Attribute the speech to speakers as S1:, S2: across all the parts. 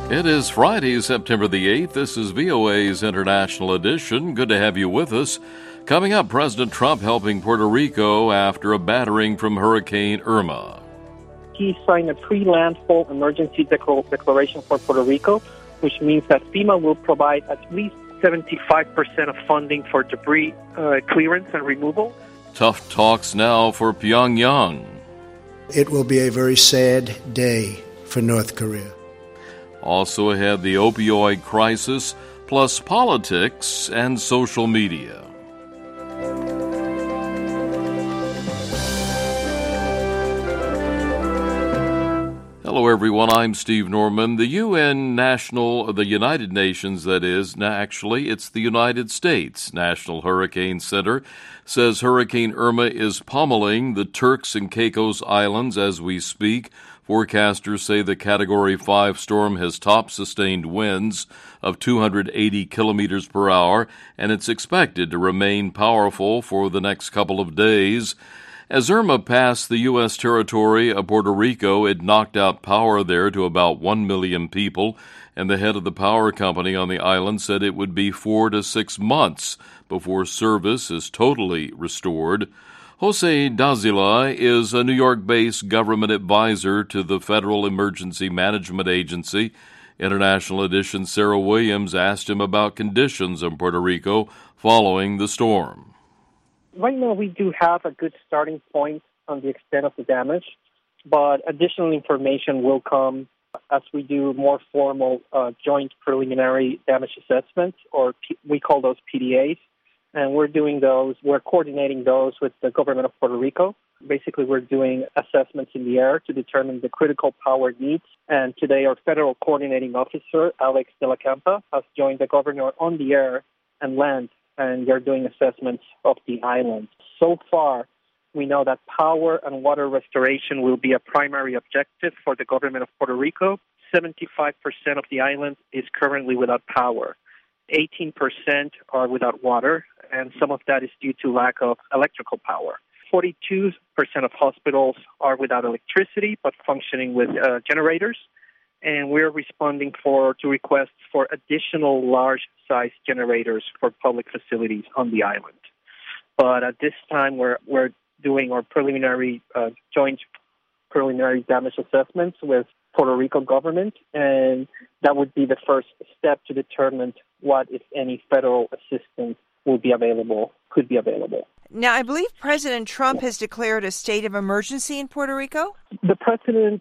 S1: It is Friday, September the 8th. This is VOA's International Edition. Good to have you with us. Coming up, President Trump helping Puerto Rico after a battering from Hurricane Irma.
S2: He signed a pre-landfall emergency declaration for Puerto Rico, which means that FEMA will provide at least 75% of funding for debris clearance and removal.
S1: Tough talks now for Pyongyang.
S3: It will be a very sad day for North Korea.
S1: Also ahead, the opioid crisis, plus politics and social media. Hello, everyone. I'm Steve Norman. The United Nations, that is, actually, it's the United States National Hurricane Center, says Hurricane Irma is pummeling the Turks and Caicos Islands as we speak. Forecasters say the Category 5 storm has top sustained winds of 280 kilometers per hour, and it's expected to remain powerful for the next couple of days. As Irma passed the U.S. territory of Puerto Rico, it knocked out power there to about 1 million people, and the head of the power company on the island said it would be 4 to 6 months before service is totally restored. Jose Dazila is a New York-based government advisor to the Federal Emergency Management Agency. International Edition Sarah Williams asked him about conditions in Puerto Rico following the storm.
S2: Right now, we do have a good starting point on the extent of the damage, but additional information will come as we do more formal joint preliminary damage assessments, or we call those PDAs. And we're coordinating those with the government of Puerto Rico. Basically, we're doing assessments in the air to determine the critical power needs. And today, our federal coordinating officer, Alex de la Campa, has joined the governor on the air and land, and they're doing assessments of the island. So far, we know that power and water restoration will be a primary objective for the government of Puerto Rico. 75% of the island is currently without power. 18% are without water, and some of that is due to lack of electrical power. 42% of hospitals are without electricity but functioning with generators, and we're responding to requests for additional large-size generators for public facilities on the island. But at this time, we're doing our joint preliminary damage assessments with Puerto Rico government, and that would be the first step to determine what, if any, federal assistance could be available.
S4: Now, I believe President Trump has declared a state of emergency in Puerto Rico?
S2: The president,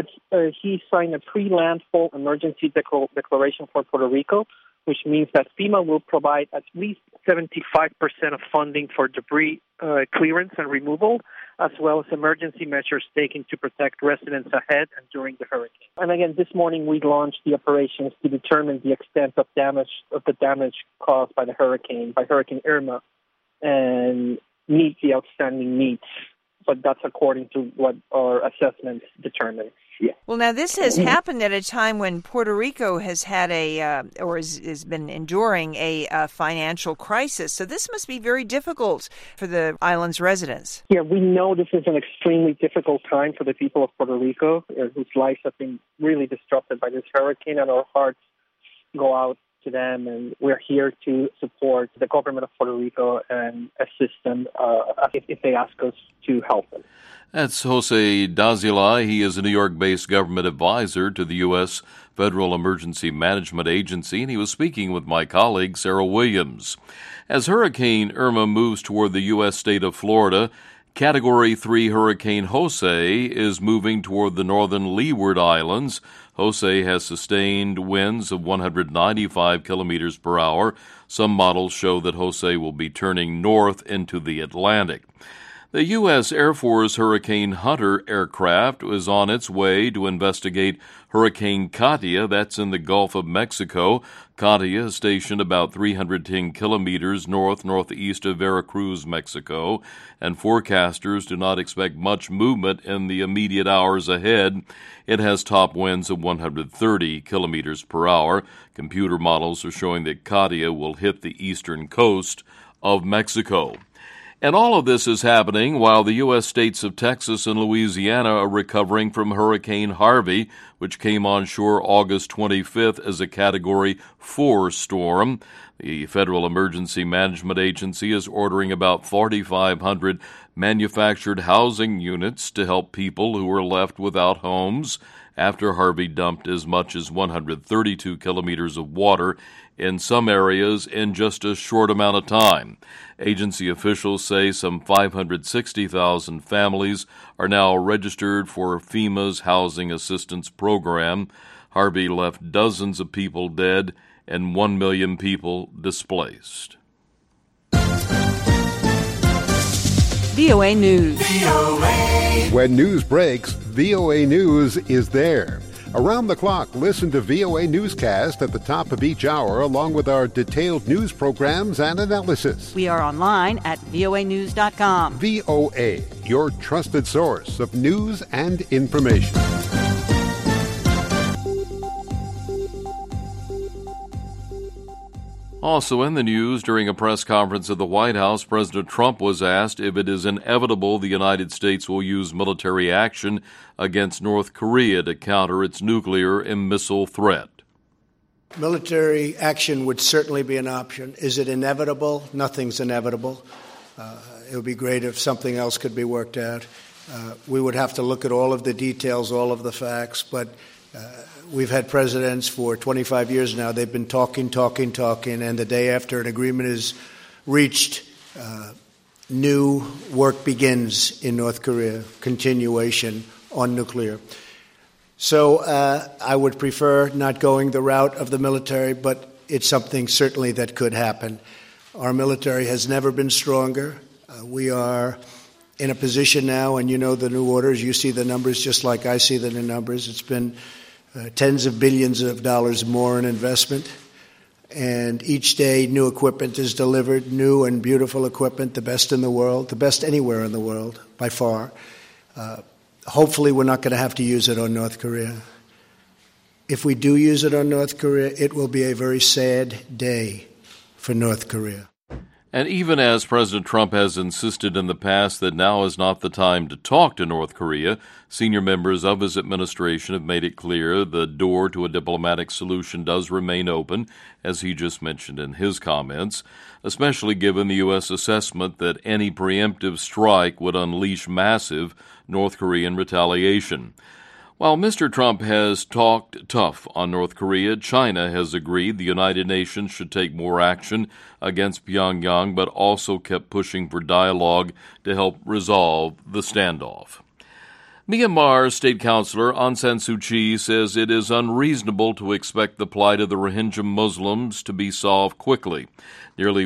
S2: he signed a pre-landfall emergency declaration for Puerto Rico, which means that FEMA will provide at least 75% of funding for debris clearance and removal, as well as emergency measures taken to protect residents ahead and during the hurricane. And again, this morning we launched the operations to determine the extent of the damage caused by Hurricane Irma, and meet the outstanding needs. But that's according to what our assessments determine. Yeah.
S4: Well, now this has happened at a time when Puerto Rico has had has been enduring a financial crisis. So this must be very difficult for the island's residents.
S2: Yeah, we know this is an extremely difficult time for the people of Puerto Rico, whose lives have been really disrupted by this hurricane, and our hearts go out to them, and we're here to support the government of Puerto Rico and assist them if they ask us to help them.
S1: That's Jose Dazila. He is a New York-based government advisor to the U.S. Federal Emergency Management Agency, and he was speaking with my colleague, Sarah Williams. As Hurricane Irma moves toward the U.S. state of Florida, Category 3 Hurricane Jose is moving toward the northern Leeward Islands. Jose has sustained winds of 195 kilometers per hour. Some models show that Jose will be turning north into the Atlantic. The U.S. Air Force Hurricane Hunter aircraft is on its way to investigate Hurricane Katia. That's in the Gulf of Mexico. Katia is stationed about 310 kilometers northeast of Veracruz, Mexico, and forecasters do not expect much movement in the immediate hours ahead. It has top winds of 130 kilometers per hour. Computer models are showing that Katia will hit the eastern coast of Mexico. And all of this is happening while the U.S. states of Texas and Louisiana are recovering from Hurricane Harvey, which came on shore August 25th as a Category 4 storm. The Federal Emergency Management Agency is ordering about 4,500 manufactured housing units to help people who are left without homes after Harvey dumped as much as 132 kilometers of water in some areas in just a short amount of time. Agency officials say some 560,000 families are now registered for FEMA's Housing Assistance Program. Harvey left dozens of people dead and 1 million people displaced.
S5: VOA News.
S6: When news breaks, VOA News is there. Around the clock, listen to VOA Newscast at the top of each hour, along with our detailed news programs and analysis.
S5: We are online at voanews.com.
S6: VOA, your trusted source of news and information.
S1: Also in the news, during a press conference at the White House, President Trump was asked if it is inevitable the United States will use military action against North Korea to counter its nuclear and missile threat.
S3: Military action would certainly be an option. Is it inevitable? Nothing's inevitable. It would be great if something else could be worked out. We would have to look at all of the details, all of the facts, but we've had presidents for 25 years now. They've been talking, and the day after an agreement is reached, new work begins in North Korea, continuation on nuclear. So I would prefer not going the route of the military, but it's something certainly that could happen. Our military has never been stronger. We are in a position now, and you know the new orders. You see the numbers just like I see the new numbers. It's been tens of billions of dollars more in investment. And each day new equipment is delivered, new and beautiful equipment, the best in the world, the best anywhere in the world, by far. Hopefully we're not going to have to use it on North Korea. If we do use it on North Korea, it will be a very sad day for North Korea.
S1: And even as President Trump has insisted in the past that now is not the time to talk to North Korea, senior members of his administration have made it clear the door to a diplomatic solution does remain open, as he just mentioned in his comments, especially given the U.S. assessment that any preemptive strike would unleash massive North Korean retaliation. While Mr. Trump has talked tough on North Korea, China has agreed the United Nations should take more action against Pyongyang, but also kept pushing for dialogue to help resolve the standoff. Myanmar's state councilor Aung San Suu Kyi says it is unreasonable to expect the plight of the Rohingya Muslims to be solved quickly. Nearly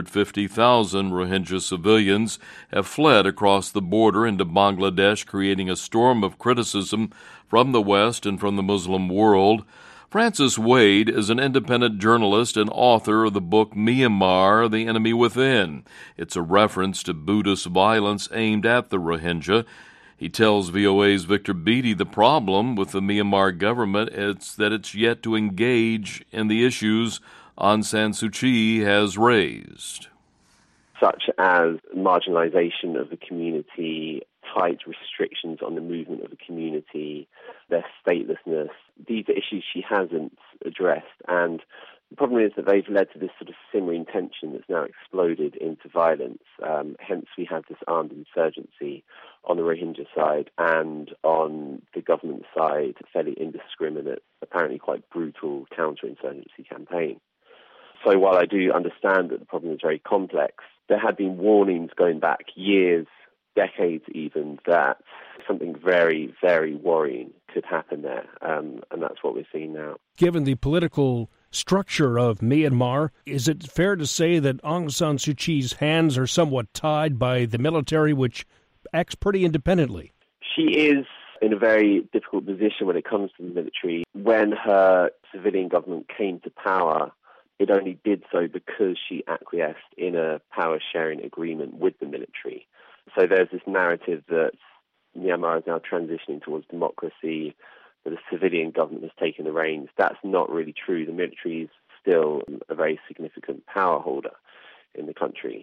S1: 150,000 Rohingya civilians have fled across the border into Bangladesh, creating a storm of criticism from the West and from the Muslim world. Francis Wade is an independent journalist and author of the book Myanmar, The Enemy Within. It's a reference to Buddhist violence aimed at the Rohingya. He tells VOA's Victor Beattie the problem with the Myanmar government is that it's yet to engage in the issues Aung San Suu Kyi has raised,
S7: such as marginalization of the community, tight restrictions on the movement of the community, their statelessness. These are issues she hasn't addressed, and the problem is that they've led to this sort of simmering tension that's now exploded into violence. Hence, we have this armed insurgency on the Rohingya side, and on the government side, a fairly indiscriminate, apparently quite brutal counterinsurgency campaign. So while I do understand that the problem is very complex, there had been warnings going back years, decades even, that something very, very worrying could happen there, and that's what we're seeing now.
S8: Given the political structure of Myanmar, is it fair to say that Aung San Suu Kyi's hands are somewhat tied by the military, which acts pretty independently?
S7: She is in a very difficult position when it comes to the military. When her civilian government came to power, it only did so because she acquiesced in a power-sharing agreement with the military. So there's this narrative that Myanmar is now transitioning towards democracy, that a civilian government has taken the reins. That's not really true. The military is still a very significant power holder in the country.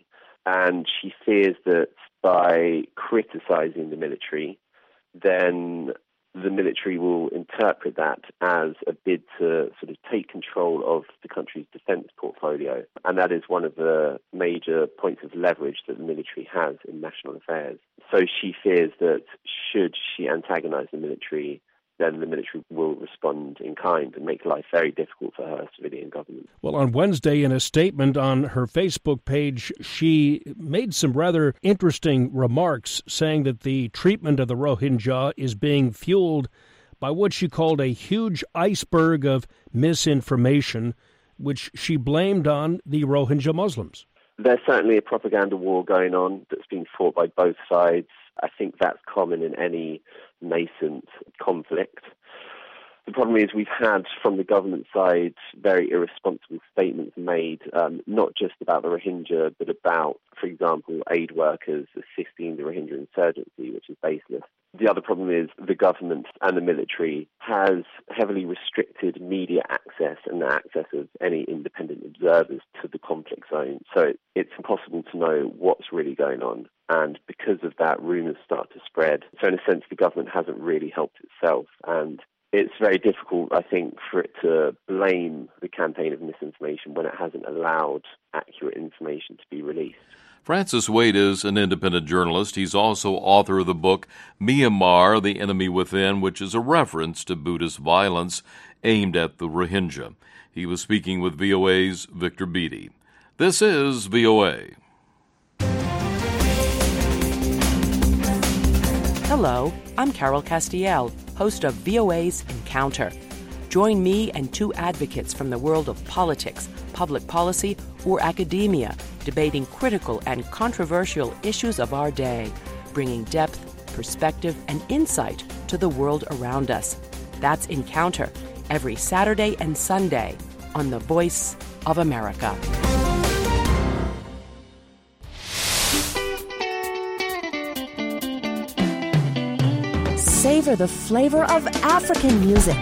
S7: And she fears that by criticizing the military, then the military will interpret that as a bid to sort of take control of the country's defense portfolio. And that is one of the major points of leverage that the military has in national affairs. So she fears that should she antagonize the military, then the military will respond in kind and make life very difficult for her civilian government.
S8: Well, on Wednesday, in a statement on her Facebook page, she made some rather interesting remarks, saying that the treatment of the Rohingya is being fueled by what she called a huge iceberg of misinformation, which she blamed on the Rohingya Muslims.
S7: There's certainly a propaganda war going on that's being fought by both sides. I think that's common in any nascent conflict. The problem is we've had from the government side very irresponsible statements made, not just about the Rohingya, but about, for example, aid workers assisting the Rohingya insurgency, which is baseless. The other problem is the government and the military has heavily restricted media access and the access of any independent observers to the conflict zone. So it's impossible to know what's really going on. And because of that, rumours start to spread. So in a sense, the government hasn't really helped itself. And it's very difficult, I think, for it to blame the campaign of misinformation when it hasn't allowed accurate information to be released.
S1: Francis Wade is an independent journalist. He's also author of the book Myanmar, The Enemy Within, which is a reference to Buddhist violence aimed at the Rohingya. He was speaking with VOA's Victor Beattie. This is VOA.
S9: Hello, I'm Carol Castiel, host of VOA's Encounter. Join me and two advocates from the world of politics, public policy, or academia, debating critical and controversial issues of our day, bringing depth, perspective, and insight to the world around us. That's Encounter, every Saturday and Sunday on The Voice of America.
S10: Savor the flavor of African music.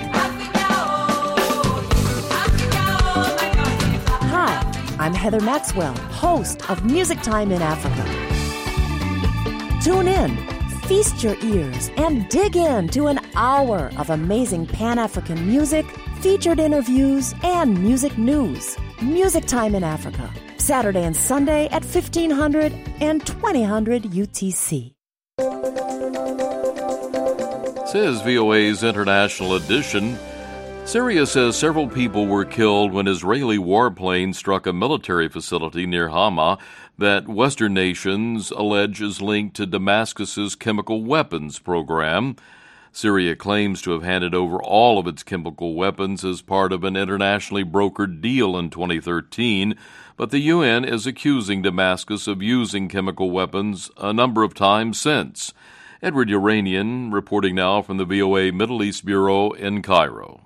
S10: Hi, I'm Heather Maxwell, host of Music Time in Africa. Tune in, feast your ears, and dig into an hour of amazing Pan-African music, featured interviews, and music news. Music Time in Africa, Saturday and Sunday at 1500 and 2000 UTC.
S1: Says VOA's International Edition. Syria says several people were killed when Israeli warplanes struck a military facility near Hama that Western nations allege is linked to Damascus's chemical weapons program. Syria claims to have handed over all of its chemical weapons as part of an internationally brokered deal in 2013, but the UN is accusing Damascus of using chemical weapons a number of times since. Edward Uranian reporting now from the VOA Middle East Bureau in Cairo.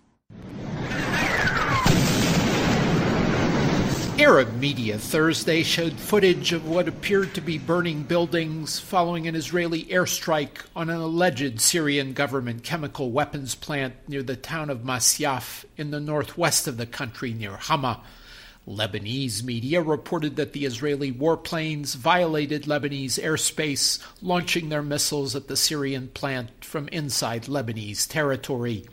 S11: Arab media Thursday showed footage of what appeared to be burning buildings following an Israeli airstrike on an alleged Syrian government chemical weapons plant near the town of Masyaf in the northwest of the country near Hama. Lebanese media reported that the Israeli warplanes violated Lebanese airspace, launching their missiles at the Syrian plant from inside Lebanese territory.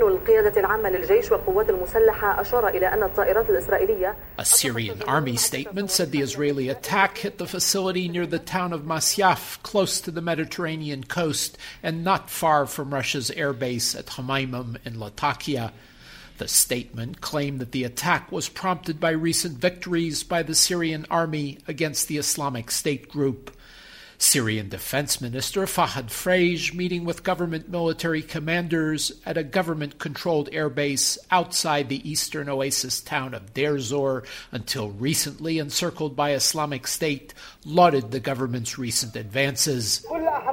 S11: A Syrian army statement said the Israeli attack hit the facility near the town of Masyaf, close to the Mediterranean coast and not far from Russia's airbase at Hamaymim in Latakia. The statement claimed that the attack was prompted by recent victories by the Syrian army against the Islamic State group. Syrian Defense Minister Fahad Frage meeting with government military commanders at a government-controlled airbase outside the eastern oasis town of Deir Zor, until recently encircled by Islamic State, lauded the government's recent advances.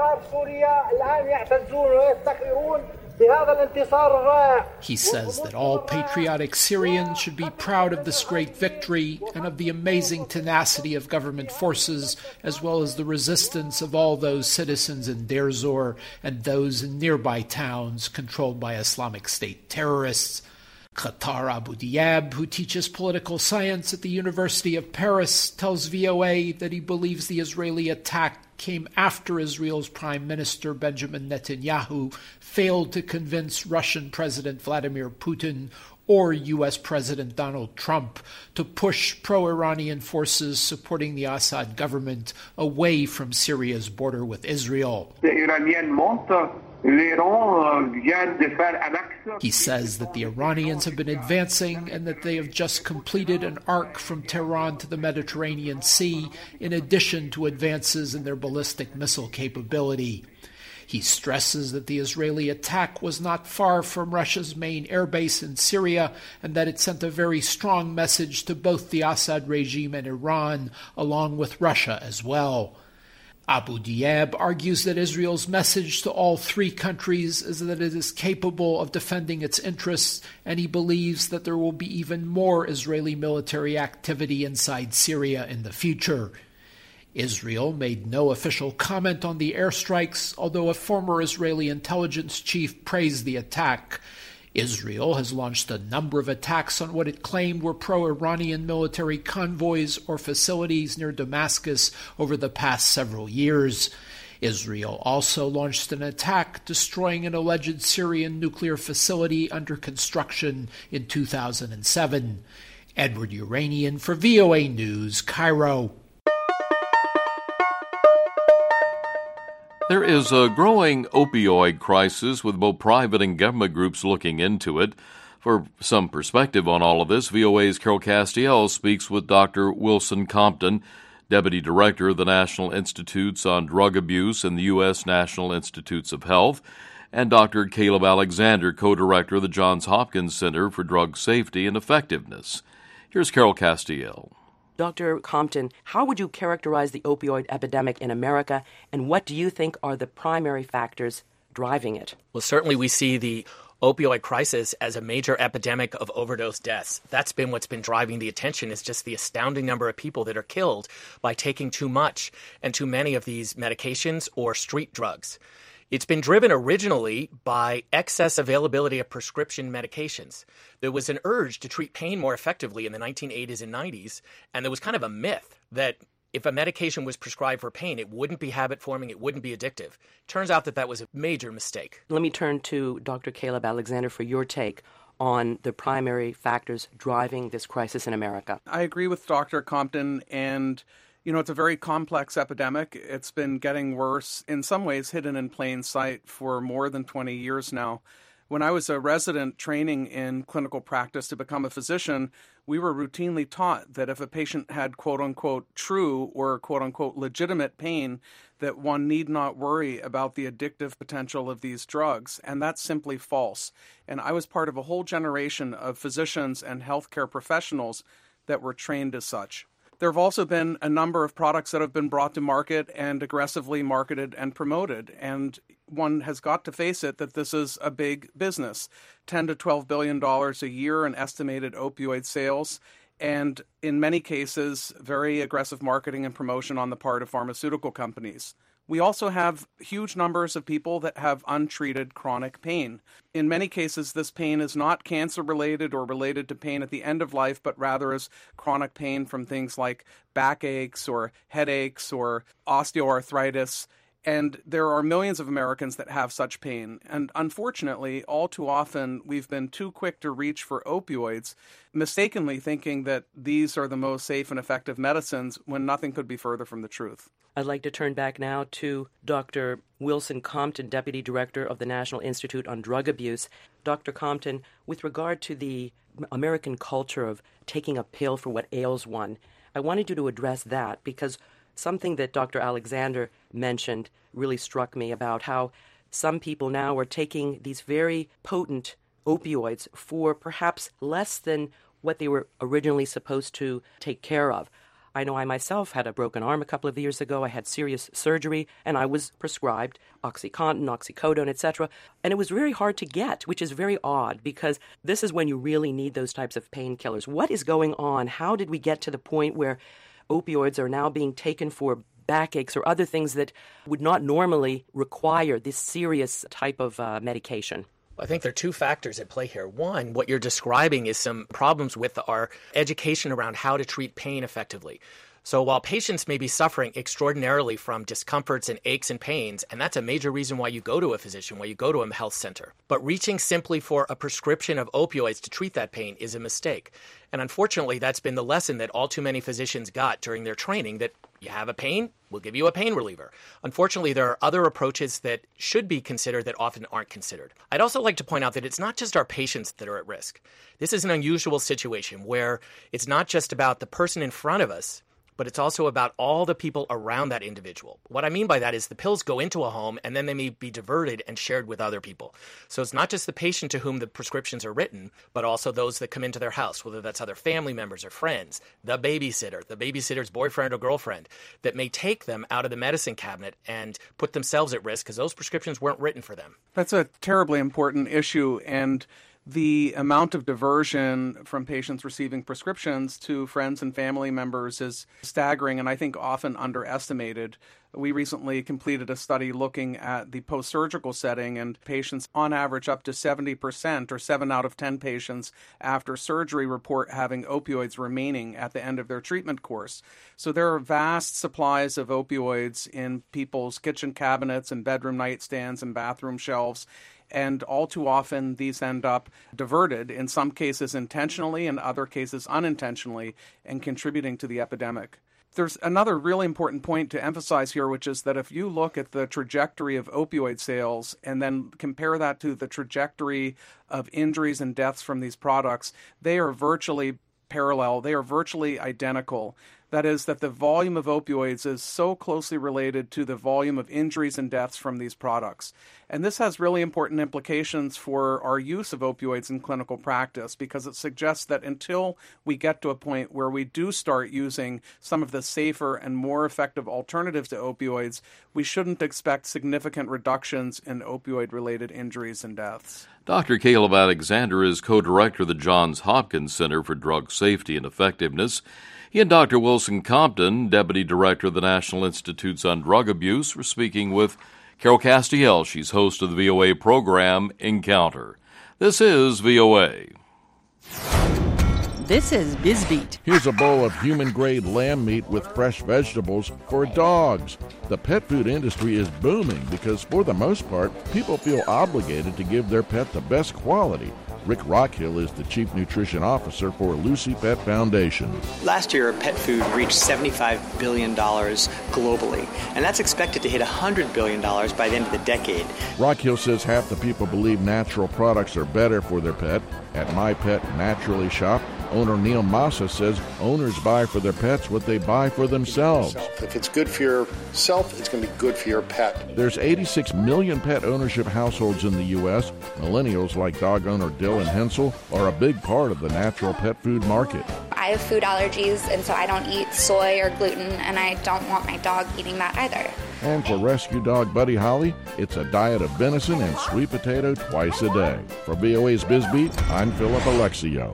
S11: He says that all patriotic Syrians should be proud of this great victory and of the amazing tenacity of government forces, as well as the resistance of all those citizens in Deir Zor and those in nearby towns controlled by Islamic State terrorists. Khattar Abu Diab, who teaches political science at the University of Paris, tells VOA that he believes the Israeli attack came after Israel's Prime Minister Benjamin Netanyahu failed to convince Russian President Vladimir Putin or U.S. President Donald Trump to push pro-Iranian forces supporting the Assad government away from Syria's border with Israel. He says that the Iranians have been advancing and that they have just completed an arc from Tehran to the Mediterranean Sea, in addition to advances in their ballistic missile capability. He stresses that the Israeli attack was not far from Russia's main airbase in Syria and that it sent a very strong message to both the Assad regime and Iran, along with Russia as well. Abu Diab argues that Israel's message to all three countries is that it is capable of defending its interests, and he believes that there will be even more Israeli military activity inside Syria in the future. Israel made no official comment on the airstrikes, although a former Israeli intelligence chief praised the attack. Israel has launched a number of attacks on what it claimed were pro-Iranian military convoys or facilities near Damascus over the past several years. Israel also launched an attack destroying an alleged Syrian nuclear facility under construction in 2007. Edward Uranian for VOA News, Cairo.
S1: There is a growing opioid crisis with both private and government groups looking into it. For some perspective on all of this, VOA's Carol Castiel speaks with Dr. Wilson Compton, Deputy Director of the National Institutes on Drug Abuse and the U.S. National Institutes of Health, and Dr. Caleb Alexander, Co-Director of the Johns Hopkins Center for Drug Safety and Effectiveness. Here's Carol Castiel.
S9: Dr. Compton, how would you characterize the opioid epidemic in America, and what do you think are the primary factors driving it?
S12: Well, certainly we see the opioid crisis as a major epidemic of overdose deaths. That's been what's been driving the attention, is just the astounding number of people that are killed by taking too much and too many of these medications or street drugs. It's been driven originally by excess availability of prescription medications. There was an urge to treat pain more effectively in the 1980s and 90s, and there was kind of a myth that if a medication was prescribed for pain, it wouldn't be habit-forming, it wouldn't be addictive. Turns out that that was a major mistake.
S9: Let me turn to Dr. Caleb Alexander for your take on the primary factors driving this crisis in America.
S13: I agree with Dr. Compton, and it's a very complex epidemic. It's been getting worse, in some ways hidden in plain sight, for more than 20 years now. When I was a resident training in clinical practice to become a physician, we were routinely taught that if a patient had quote-unquote true or quote-unquote legitimate pain, that one need not worry about the addictive potential of these drugs, and that's simply false. And I was part of a whole generation of physicians and healthcare professionals that were trained as such. There have also been a number of products that have been brought to market and aggressively marketed and promoted, and one has got to face it that this is a big business. $10 to $12 billion a year in estimated opioid sales, and in many cases, very aggressive marketing and promotion on the part of pharmaceutical companies. We also have huge numbers of people that have untreated chronic pain. In many cases, this pain is not cancer-related or related to pain at the end of life, but rather is chronic pain from things like backaches or headaches or osteoarthritis. And there are millions of Americans that have such pain. And unfortunately, all too often, we've been too quick to reach for opioids, mistakenly thinking that these are the most safe and effective medicines when nothing could be further from the truth.
S9: I'd like to turn back now to Dr. Wilson Compton, Deputy Director of the National Institute on Drug Abuse. Dr. Compton, with regard to the American culture of taking a pill for what ails one, I wanted you to address that because something that Dr. Alexander mentioned really struck me about how some people now are taking these very potent opioids for perhaps less than what they were originally supposed to take care of. I know I myself had a broken arm a couple of years ago. I had serious surgery, and I was prescribed OxyContin, oxycodone, etc. And it was very hard to get, which is very odd, because this is when you really need those types of painkillers. What is going on? How did we get to the point where opioids are now being taken for backaches or other things that would not normally require this serious type of medication?
S12: I think there are two factors at play here. One, what you're describing is some problems with our education around how to treat pain effectively. So while patients may be suffering extraordinarily from discomforts and aches and pains, and that's a major reason why you go to a physician, why you go to a health center, but reaching simply for a prescription of opioids to treat that pain is a mistake. And unfortunately, that's been the lesson that all too many physicians got during their training, that you have a pain, we'll give you a pain reliever. Unfortunately, there are other approaches that should be considered that often aren't considered. I'd also like to point out that it's not just our patients that are at risk. This is an unusual situation where it's not just about the person in front of us, but it's also about all the people around that individual. What I mean by that is the pills go into a home and then they may be diverted and shared with other people. So it's not just the patient to whom the prescriptions are written, but also those that come into their house, whether that's other family members or friends, the babysitter's boyfriend or girlfriend, that may take them out of the medicine cabinet and put themselves at risk because those prescriptions weren't written for them.
S13: That's a terribly important issue, and the amount of diversion from patients receiving prescriptions to friends and family members is staggering and I think often underestimated. We recently completed a study looking at the post-surgical setting, and patients on average up to 70%, or 7 out of 10 patients after surgery, report having opioids remaining at the end of their treatment course. So there are vast supplies of opioids in people's kitchen cabinets and bedroom nightstands and bathroom shelves. And all too often, these end up diverted, in some cases intentionally, in other cases unintentionally, and contributing to the epidemic. There's another really important point to emphasize here, which is that if you look at the trajectory of opioid sales and then compare that to the trajectory of injuries and deaths from these products, they are virtually parallel. They are virtually identical. That is, that the volume of opioids is so closely related to the volume of injuries and deaths from these products. And this has really important implications for our use of opioids in clinical practice, because it suggests that until we get to a point where we do start using some of the safer and more effective alternatives to opioids, we shouldn't expect significant reductions in opioid-related injuries and deaths.
S1: Dr. Caleb Alexander is co-director of the Johns Hopkins Center for Drug Safety and Effectiveness. He and Dr. Wilson Compton, Deputy Director of the National Institutes on Drug Abuse, were speaking with Carol Castiel. She's host of the VOA program Encounter. This is VOA.
S5: This is BizBeat.
S14: Here's a bowl of human-grade lamb meat with fresh vegetables for dogs. The pet food industry is booming because, for the most part, people feel obligated to give their pet the best quality. Rick Rockhill is the Chief Nutrition Officer for Lucy Pet Foundation.
S15: Last year, pet food reached $75 billion globally, and that's expected to hit $100 billion by the end of the decade.
S14: Rockhill says half the people believe natural products are better for their pet. At My Pet Naturally Shop, owner Neil Massa says owners buy for their pets what they buy for themselves.
S16: If it's good for yourself, it's going to be good for your pet.
S14: There's 86 million pet ownership households in the U.S. Millennials like dog owner Dylan Hensel are a big part of the natural pet food market.
S17: I have food allergies, and so I don't eat soy or gluten, and I don't want my dog eating that either.
S14: And for rescue dog Buddy Holly, it's a diet of venison and sweet potato twice a day. For VOA's BizBeat, I'm Philip Alexio.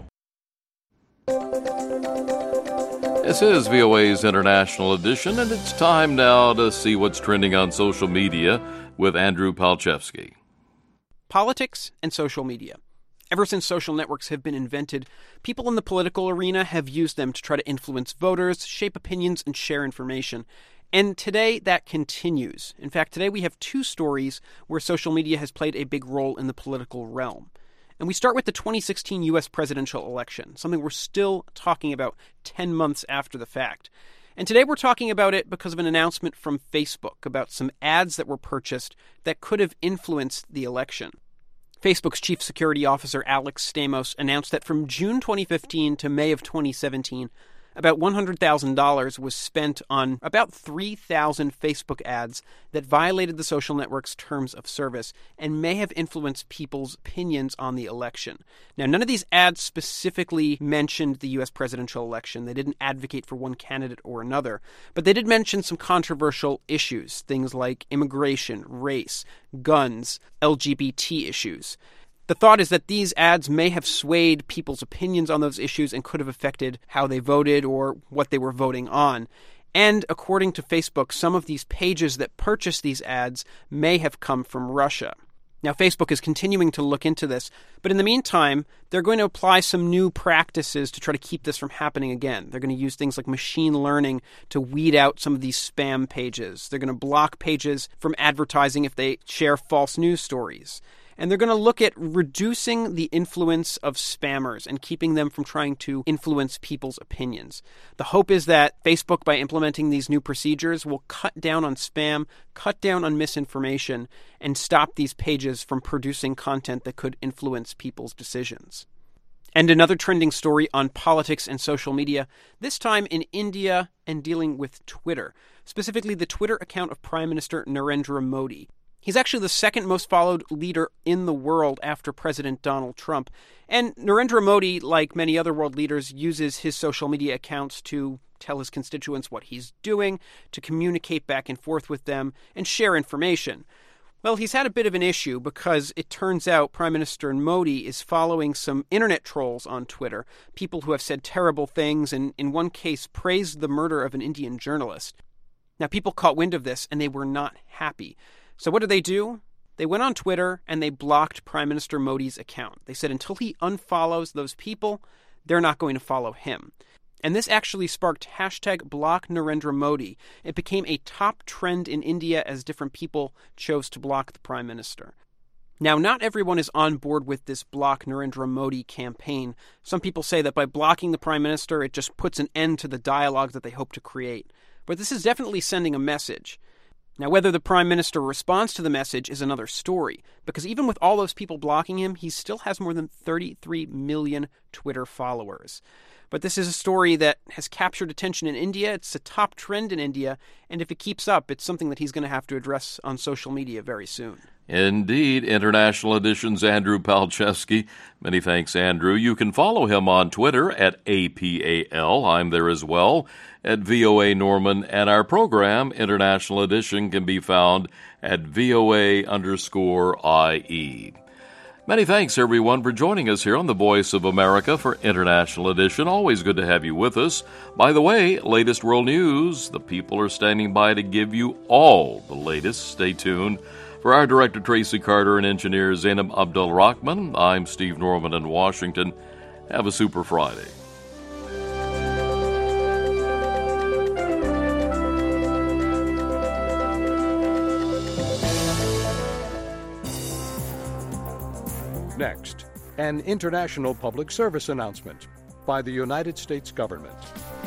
S1: This is VOA's International Edition, and it's time now to see what's trending on social media with Andrew Palchevsky.
S18: Politics and social media. Ever since social networks have been invented, people in the political arena have used them to try to influence voters, shape opinions, and share information. And today, that continues. In fact, today we have two stories where social media has played a big role in the political realm. And we start with the 2016 U.S. presidential election, something we're still talking about 10 months after the fact. And today we're talking about it because of an announcement from Facebook about some ads that were purchased that could have influenced the election. Facebook's chief security officer, Alex Stamos, announced that from June 2015 to May of 2017, about $100,000 was spent on about 3,000 Facebook ads that violated the social network's terms of service and may have influenced people's opinions on the election. Now, none of these ads specifically mentioned the U.S. presidential election. They didn't advocate for one candidate or another. But they did mention some controversial issues, things like immigration, race, guns, LGBT issues. The thought is that these ads may have swayed people's opinions on those issues and could have affected how they voted or what they were voting on. And according to Facebook, some of these pages that purchased these ads may have come from Russia. Now, Facebook is continuing to look into this, but in the meantime, they're going to apply some new practices to try to keep this from happening again. They're going to use things like machine learning to weed out some of these spam pages. They're going to block pages from advertising if they share false news stories. And they're going to look at reducing the influence of spammers and keeping them from trying to influence people's opinions. The hope is that Facebook, by implementing these new procedures, will cut down on spam, cut down on misinformation, and stop these pages from producing content that could influence people's decisions. And another trending story on politics and social media, this time in India and dealing with Twitter, specifically the Twitter account of Prime Minister Narendra Modi. He's actually the second most followed leader in the world after President Donald Trump. And Narendra Modi, like many other world leaders, uses his social media accounts to tell his constituents what he's doing, to communicate back and forth with them, and share information. Well, he's had a bit of an issue because it turns out Prime Minister Modi is following some internet trolls on Twitter, people who have said terrible things and, in one case, praised the murder of an Indian journalist. Now, people caught wind of this and they were not happy. So what did they do? They went on Twitter and they blocked Prime Minister Modi's account. They said until he unfollows those people, they're not going to follow him. And this actually sparked hashtag Block Narendra Modi. It became a top trend in India as different people chose to block the Prime Minister. Now, not everyone is on board with this Block Narendra Modi campaign. Some people say that by blocking the Prime Minister, it just puts an end to the dialogue that they hope to create. But this is definitely sending a message. Now, whether the Prime Minister responds to the message is another story, because even with all those people blocking him, he still has more than 33 million Twitter followers. But this is a story that has captured attention in India. It's a top trend in India, and if it keeps up, it's something that he's going to have to address on social media very soon.
S1: Indeed. International Edition's Andrew Palczewski. Many thanks, Andrew. You can follow him on Twitter at APAL. I'm there as well at VOA Norman. And our program, International Edition, can be found at VOA_IE. Many thanks, everyone, for joining us here on The Voice of America for International Edition. Always good to have you with us. By the way, latest world news. The people are standing by to give you all the latest. Stay tuned. For our director, Tracy Carter, and engineer Zainab Abdul-Rahman, I'm Steve Norman in Washington. Have a super Friday.
S19: Next, an international public service announcement by the United States government.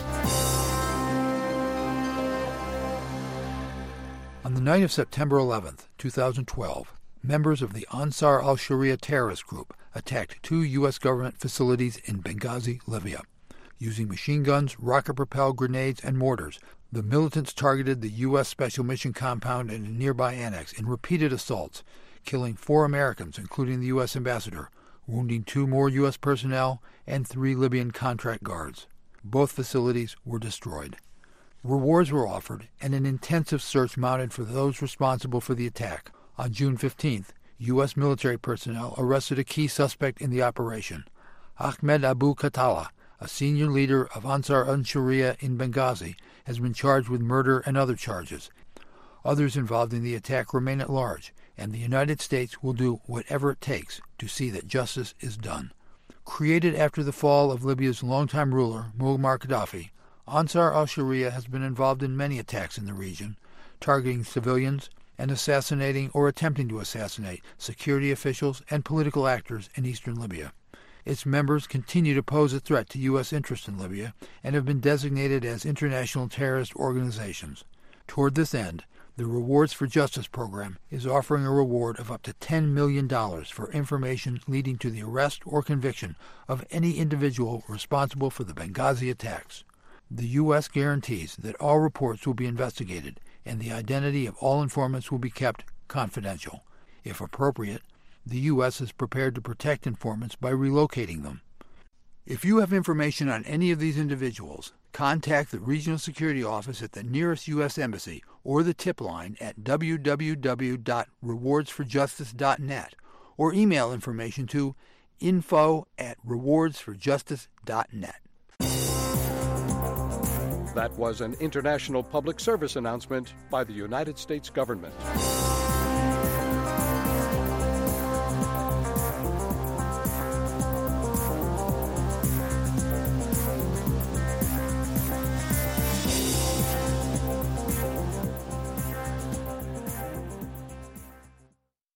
S20: On the night of September 11th, 2012, members of the Ansar al-Sharia terrorist group attacked 2 U.S. government facilities in Benghazi, Libya. Using machine guns, rocket-propelled grenades, and mortars, the militants targeted the U.S. Special Mission Compound and a nearby annex in repeated assaults, killing 4 Americans, including the U.S. ambassador, wounding 2 more U.S. personnel and 3 Libyan contract guards. Both facilities were destroyed. Rewards were offered, and an intensive search mounted for those responsible for the attack. On June 15th, U.S. military personnel arrested a key suspect in the operation. Ahmed Abu Khattala, a senior leader of Ansar al-Sharia in Benghazi, has been charged with murder and other charges. Others involved in the attack remain at large, and the United States will do whatever it takes to see that justice is done. Created after the fall of Libya's longtime ruler, Muammar Gaddafi, Ansar al-Sharia has been involved in many attacks in the region, targeting civilians and assassinating or attempting to assassinate security officials and political actors in eastern Libya. Its members continue to pose a threat to U.S. interests in Libya and have been designated as international terrorist organizations. Toward this end, the Rewards for Justice program is offering a reward of up to $10 million for information leading to the arrest or conviction of any individual responsible for the Benghazi attacks. The U.S. guarantees that all reports will be investigated and the identity of all informants will be kept confidential. If appropriate, the U.S. is prepared to protect informants by relocating them. If you have information on any of these individuals, contact the Regional Security Office at the nearest U.S. Embassy or the tip line at www.rewardsforjustice.net or email information to info@rewardsforjustice.net.
S19: That was an international public service announcement by the United States government.